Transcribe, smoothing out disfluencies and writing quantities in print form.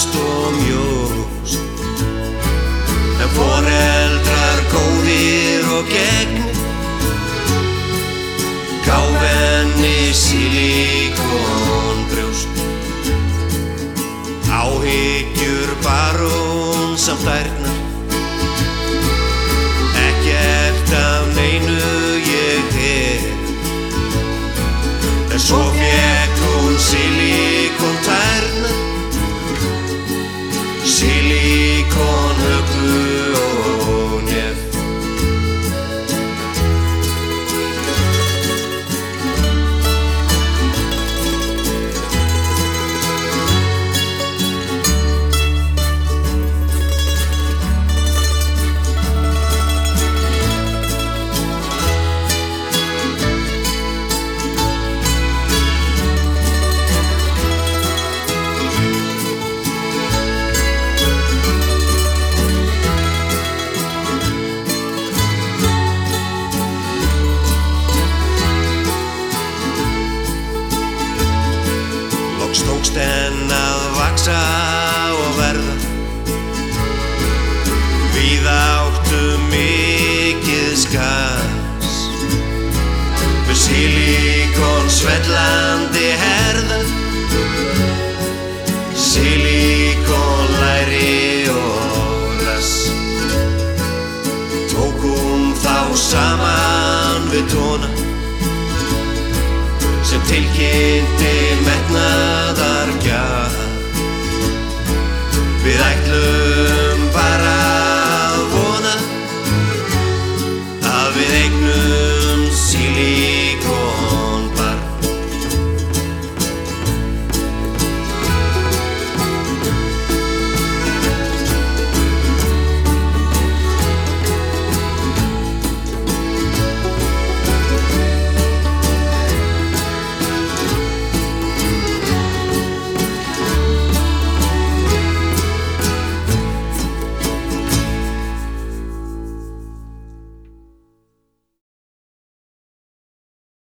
traust og mjóst. En foreldrar góðir og gegnir gáfu henni sílíkonbrjóst. Áhyggjur barón samt ærnar, ekkert af neinu ég hef. En svo fékk hún sílíkontærnar, sílíkonhöggu og nef. Tókst henn að vaxa og verða, víða áttu mikið skas. Með sílíkon svellandi herðar, sílíkon læri og rass. Tók hún þá saman við tóna sem tilkynnti